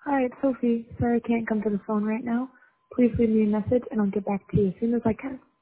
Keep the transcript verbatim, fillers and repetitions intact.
Hi, it's Sophie. Sorry I can't come to the phone right now. Please leave me a message and I'll get back to you as soon as I can.